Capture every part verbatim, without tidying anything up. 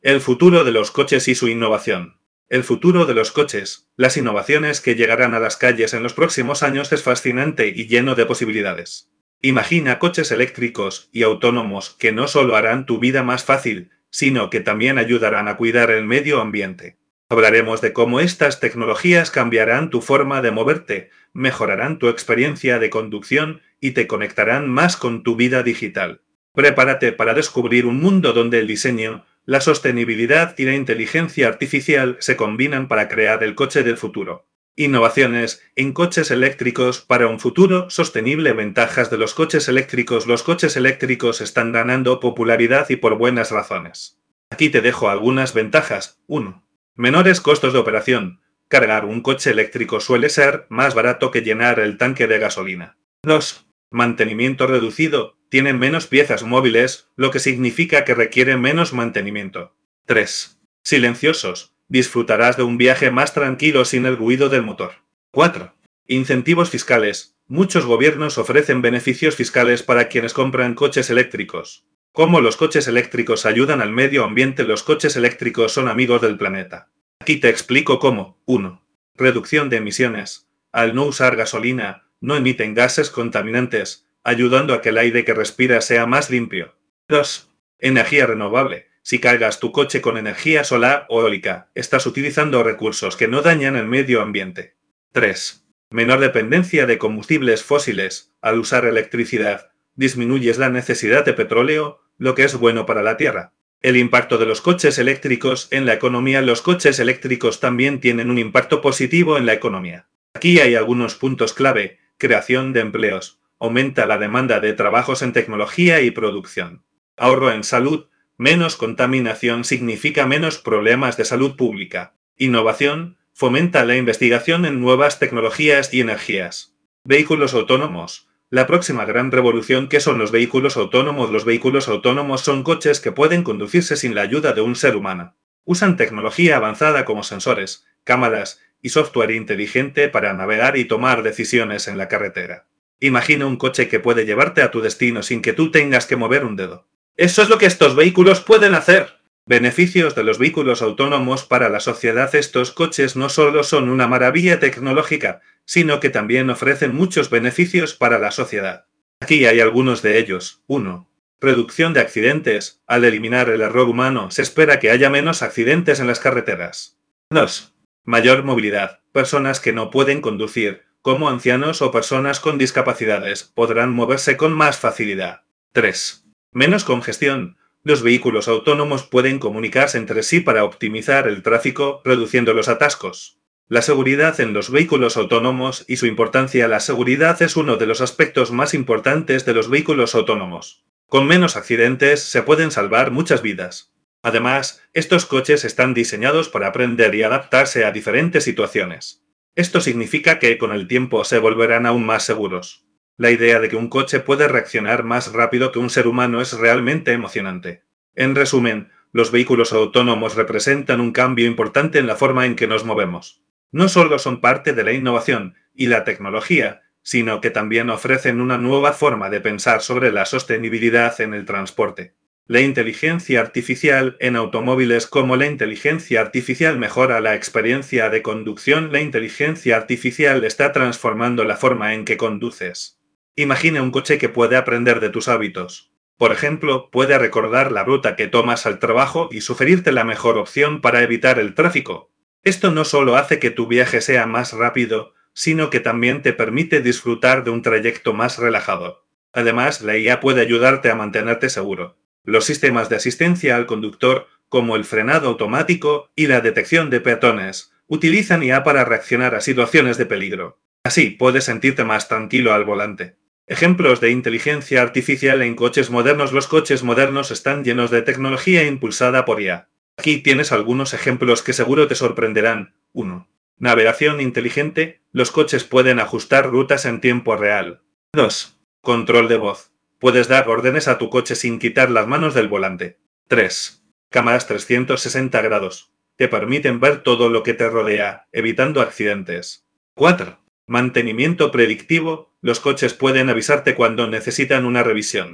El futuro de los coches y su innovación. El futuro de los coches, las innovaciones que llegarán a las calles en los próximos años es fascinante y lleno de posibilidades. Imagina coches eléctricos y autónomos que no solo harán tu vida más fácil, sino que también ayudarán a cuidar el medio ambiente. Hablaremos de cómo estas tecnologías cambiarán tu forma de moverte, mejorarán tu experiencia de conducción y te conectarán más con tu vida digital. Prepárate para descubrir un mundo donde el diseño, la sostenibilidad y la inteligencia artificial se combinan para crear el coche del futuro. Innovaciones en coches eléctricos para un futuro sostenible. Ventajas de los coches eléctricos. Los coches eléctricos están ganando popularidad y por buenas razones. Aquí te dejo algunas ventajas. uno. Menores costos de operación. Cargar un coche eléctrico suele ser más barato que llenar el tanque de gasolina. dos. Mantenimiento reducido. Tienen menos piezas móviles, lo que significa que requieren menos mantenimiento. tres. Silenciosos. Disfrutarás de un viaje más tranquilo sin el ruido del motor. cuatro. Incentivos fiscales. Muchos gobiernos ofrecen beneficios fiscales para quienes compran coches eléctricos. ¿Cómo los coches eléctricos ayudan al medio ambiente? Los coches eléctricos son amigos del planeta. Aquí te explico cómo. uno. Reducción de emisiones. Al no usar gasolina, no emiten gases contaminantes, ayudando a que el aire que respiras sea más limpio. dos. Energía renovable. Si cargas tu coche con energía solar o eólica, estás utilizando recursos que no dañan el medio ambiente. tres. Menor dependencia de combustibles fósiles. Al usar electricidad, disminuyes la necesidad de petróleo, lo que es bueno para la Tierra. El impacto de los coches eléctricos en la economía. Los coches eléctricos también tienen un impacto positivo en la economía. Aquí hay algunos puntos clave. Creación de empleos. Aumenta la demanda de trabajos en tecnología y producción. Ahorro en salud. Menos contaminación significa menos problemas de salud pública. Innovación. Fomenta la investigación en nuevas tecnologías y energías. Vehículos autónomos. La próxima gran revolución. ¿Qué son los vehículos autónomos? Los vehículos autónomos son coches que pueden conducirse sin la ayuda de un ser humano. Usan tecnología avanzada como sensores, cámaras y software inteligente para navegar y tomar decisiones en la carretera. Imagina un coche que puede llevarte a tu destino sin que tú tengas que mover un dedo. Eso es lo que estos vehículos pueden hacer. Beneficios de los vehículos autónomos para la sociedad. Estos coches no solo son una maravilla tecnológica, sino que también ofrecen muchos beneficios para la sociedad. Aquí hay algunos de ellos. uno. Reducción de accidentes. Al eliminar el error humano, se espera que haya menos accidentes en las carreteras. dos. Mayor movilidad. Personas que no pueden conducir, como ancianos o personas con discapacidades, podrán moverse con más facilidad. tres. Menos congestión. Los vehículos autónomos pueden comunicarse entre sí para optimizar el tráfico, reduciendo los atascos. La seguridad en los vehículos autónomos y su importancia. La seguridad es uno de los aspectos más importantes de los vehículos autónomos. Con menos accidentes se pueden salvar muchas vidas. Además, estos coches están diseñados para aprender y adaptarse a diferentes situaciones. Esto significa que con el tiempo se volverán aún más seguros. La idea de que un coche puede reaccionar más rápido que un ser humano es realmente emocionante. En resumen, los vehículos autónomos representan un cambio importante en la forma en que nos movemos. No solo son parte de la innovación y la tecnología, sino que también ofrecen una nueva forma de pensar sobre la sostenibilidad en el transporte. La inteligencia artificial en automóviles. Como la inteligencia artificial mejora la experiencia de conducción, la inteligencia artificial está transformando la forma en que conduces. Imagina un coche que puede aprender de tus hábitos. Por ejemplo, puede recordar la ruta que tomas al trabajo y sugerirte la mejor opción para evitar el tráfico. Esto no solo hace que tu viaje sea más rápido, sino que también te permite disfrutar de un trayecto más relajado. Además, la I A puede ayudarte a mantenerte seguro. Los sistemas de asistencia al conductor, como el frenado automático y la detección de peatones, utilizan I A para reaccionar a situaciones de peligro. Así, puedes sentirte más tranquilo al volante. Ejemplos de inteligencia artificial en coches modernos. Los coches modernos están llenos de tecnología impulsada por I A. Aquí tienes algunos ejemplos que seguro te sorprenderán. uno. Navegación inteligente. Los coches pueden ajustar rutas en tiempo real. dos. Control de voz. Puedes dar órdenes a tu coche sin quitar las manos del volante. tres. Cámaras trescientos sesenta grados. Te permiten ver todo lo que te rodea, evitando accidentes. cuatro. Mantenimiento predictivo. Los coches pueden avisarte cuando necesitan una revisión.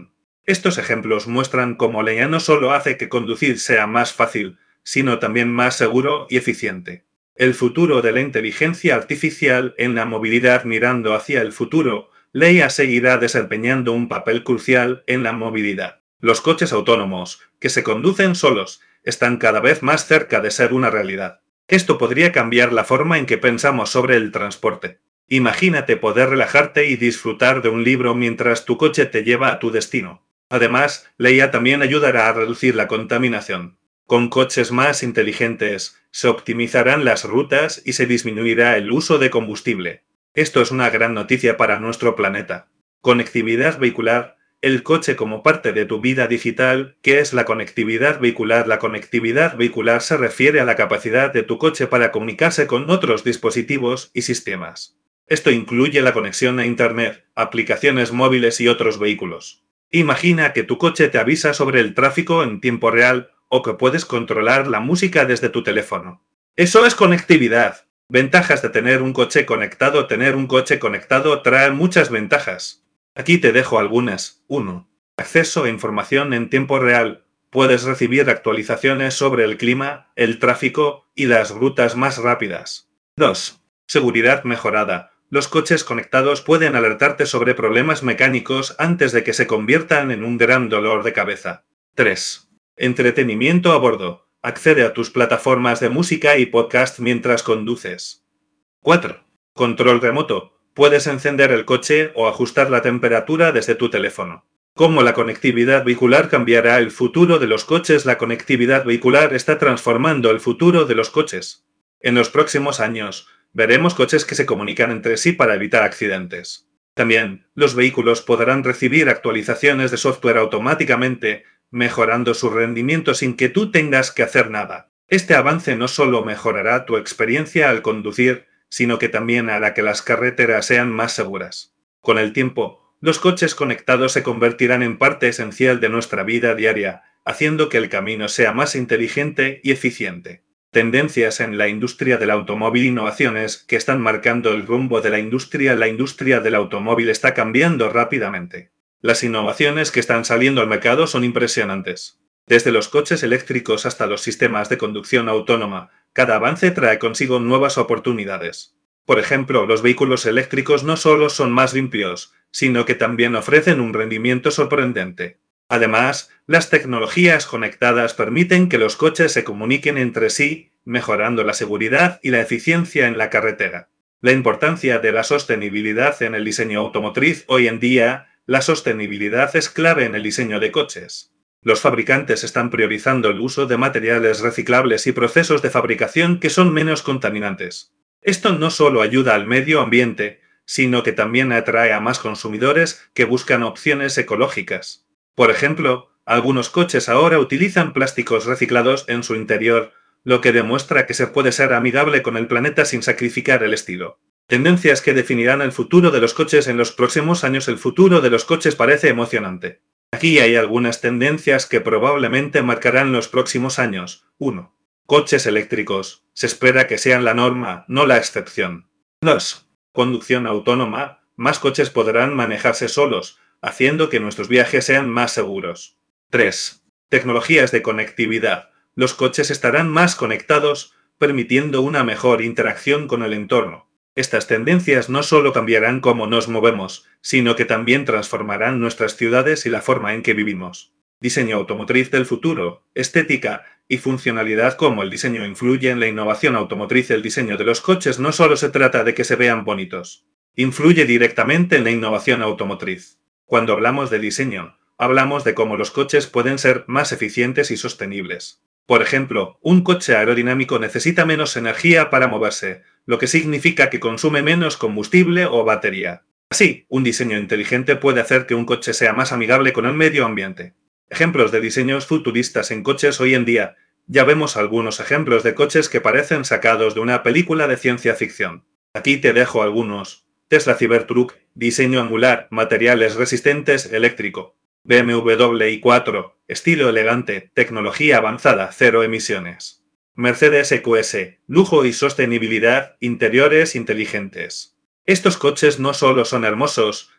Estos ejemplos muestran cómo la I A no solo hace que conducir sea más fácil, sino también más seguro y eficiente. El futuro de la inteligencia artificial en la movilidad. Mirando hacia el futuro, la I A seguirá desempeñando un papel crucial en la movilidad. Los coches autónomos, que se conducen solos, están cada vez más cerca de ser una realidad. Esto podría cambiar la forma en que pensamos sobre el transporte. Imagínate poder relajarte y disfrutar de un libro mientras tu coche te lleva a tu destino. Además, la I A también ayudará a reducir la contaminación. Con coches más inteligentes, se optimizarán las rutas y se disminuirá el uso de combustible. Esto es una gran noticia para nuestro planeta. Conectividad vehicular. El coche como parte de tu vida digital. ¿Qué es la conectividad vehicular? La conectividad vehicular se refiere a la capacidad de tu coche para comunicarse con otros dispositivos y sistemas. Esto incluye la conexión a Internet, aplicaciones móviles y otros vehículos. Imagina que tu coche te avisa sobre el tráfico en tiempo real o que puedes controlar la música desde tu teléfono. Eso es conectividad. Ventajas de tener un coche conectado. Tener un coche conectado trae muchas ventajas. Aquí te dejo algunas. uno. Acceso a información en tiempo real. Puedes recibir actualizaciones sobre el clima, el tráfico y las rutas más rápidas. dos. Seguridad mejorada. Los coches conectados pueden alertarte sobre problemas mecánicos antes de que se conviertan en un gran dolor de cabeza. tres. Entretenimiento a bordo. Accede a tus plataformas de música y podcast mientras conduces. cuatro. Control remoto. Puedes encender el coche o ajustar la temperatura desde tu teléfono. ¿Cómo la conectividad vehicular cambiará el futuro de los coches? La conectividad vehicular está transformando el futuro de los coches. En los próximos años, veremos coches que se comunican entre sí para evitar accidentes. También, los vehículos podrán recibir actualizaciones de software automáticamente, mejorando su rendimiento sin que tú tengas que hacer nada. Este avance no solo mejorará tu experiencia al conducir, sino que también hará que las carreteras sean más seguras. Con el tiempo, los coches conectados se convertirán en parte esencial de nuestra vida diaria, haciendo que el camino sea más inteligente y eficiente. Tendencias en la industria del automóvil. Innovaciones que están marcando el rumbo de la industria. La industria del automóvil está cambiando rápidamente. Las innovaciones que están saliendo al mercado son impresionantes. Desde los coches eléctricos hasta los sistemas de conducción autónoma, cada avance trae consigo nuevas oportunidades. Por ejemplo, los vehículos eléctricos no solo son más limpios, sino que también ofrecen un rendimiento sorprendente. Además, las tecnologías conectadas permiten que los coches se comuniquen entre sí, mejorando la seguridad y la eficiencia en la carretera. La importancia de la sostenibilidad en el diseño automotriz. Hoy en día, la sostenibilidad es clave en el diseño de coches. Los fabricantes están priorizando el uso de materiales reciclables y procesos de fabricación que son menos contaminantes. Esto no solo ayuda al medio ambiente, sino que también atrae a más consumidores que buscan opciones ecológicas. Por ejemplo, algunos coches ahora utilizan plásticos reciclados en su interior, lo que demuestra que se puede ser amigable con el planeta sin sacrificar el estilo. Tendencias que definirán el futuro de los coches en los próximos años. El futuro de los coches parece emocionante. Aquí hay algunas tendencias que probablemente marcarán los próximos años. uno. Coches eléctricos. Se espera que sean la norma, no la excepción. dos. Conducción autónoma. Más coches podrán manejarse solos, haciendo que nuestros viajes sean más seguros. tres. Tecnologías de conectividad. Los coches estarán más conectados, permitiendo una mejor interacción con el entorno. Estas tendencias no solo cambiarán cómo nos movemos, sino que también transformarán nuestras ciudades y la forma en que vivimos. Diseño automotriz del futuro, estética y funcionalidad. Cómo el diseño influye en la innovación automotriz. El diseño de los coches no solo se trata de que se vean bonitos, influye directamente en la innovación automotriz. Cuando hablamos de diseño, hablamos de cómo los coches pueden ser más eficientes y sostenibles. Por ejemplo, un coche aerodinámico necesita menos energía para moverse, lo que significa que consume menos combustible o batería. Así, un diseño inteligente puede hacer que un coche sea más amigable con el medio ambiente. Ejemplos de diseños futuristas en coches. Hoy en día, ya vemos algunos ejemplos de coches que parecen sacados de una película de ciencia ficción. Aquí te dejo algunos. Tesla Cybertruck, diseño angular, materiales resistentes, eléctrico. B M W i cuatro, estilo elegante, tecnología avanzada, cero emisiones. Mercedes E Q S, lujo y sostenibilidad, interiores inteligentes. Estos coches no solo son hermosos,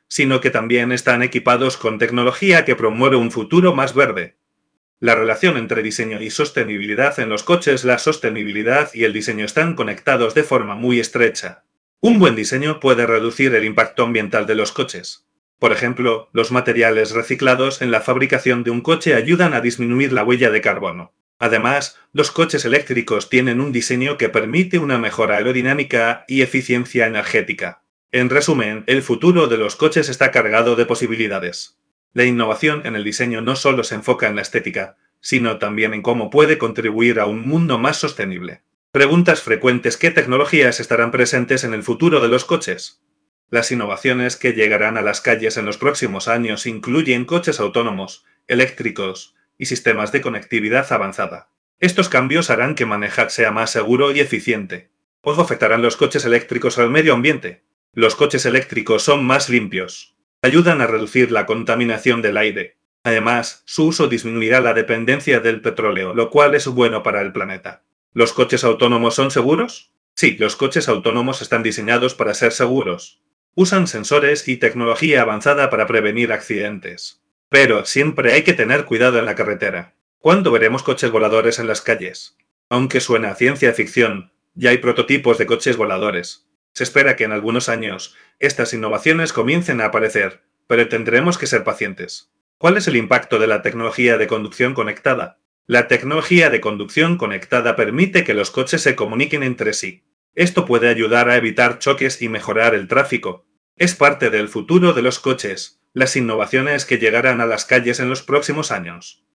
sino que también están equipados con tecnología que promueve un futuro más verde. La relación entre diseño y sostenibilidad en los coches. La sostenibilidad y el diseño están conectados de forma muy estrecha. Un buen diseño puede reducir el impacto ambiental de los coches. Por ejemplo, los materiales reciclados en la fabricación de un coche ayudan a disminuir la huella de carbono. Además, los coches eléctricos tienen un diseño que permite una mejora aerodinámica y eficiencia energética. En resumen, el futuro de los coches está cargado de posibilidades. La innovación en el diseño no solo se enfoca en la estética, sino también en cómo puede contribuir a un mundo más sostenible. Preguntas frecuentes: ¿qué tecnologías estarán presentes en el futuro de los coches? Las innovaciones que llegarán a las calles en los próximos años incluyen coches autónomos, eléctricos y sistemas de conectividad avanzada. Estos cambios harán que manejar sea más seguro y eficiente. ¿Cómo afectarán los coches eléctricos al medio ambiente? Los coches eléctricos son más limpios. Ayudan a reducir la contaminación del aire. Además, su uso disminuirá la dependencia del petróleo, lo cual es bueno para el planeta. ¿Los coches autónomos son seguros? Sí, los coches autónomos están diseñados para ser seguros. Usan sensores y tecnología avanzada para prevenir accidentes. Pero siempre hay que tener cuidado en la carretera. ¿Cuándo veremos coches voladores en las calles? Aunque suena a ciencia ficción, ya hay prototipos de coches voladores. Se espera que en algunos años estas innovaciones comiencen a aparecer, pero tendremos que ser pacientes. ¿Cuál es el impacto de la tecnología de conducción conectada? La tecnología de conducción conectada permite que los coches se comuniquen entre sí. Esto puede ayudar a evitar choques y mejorar el tráfico. Es parte del futuro de los coches, las innovaciones que llegarán a las calles en los próximos años.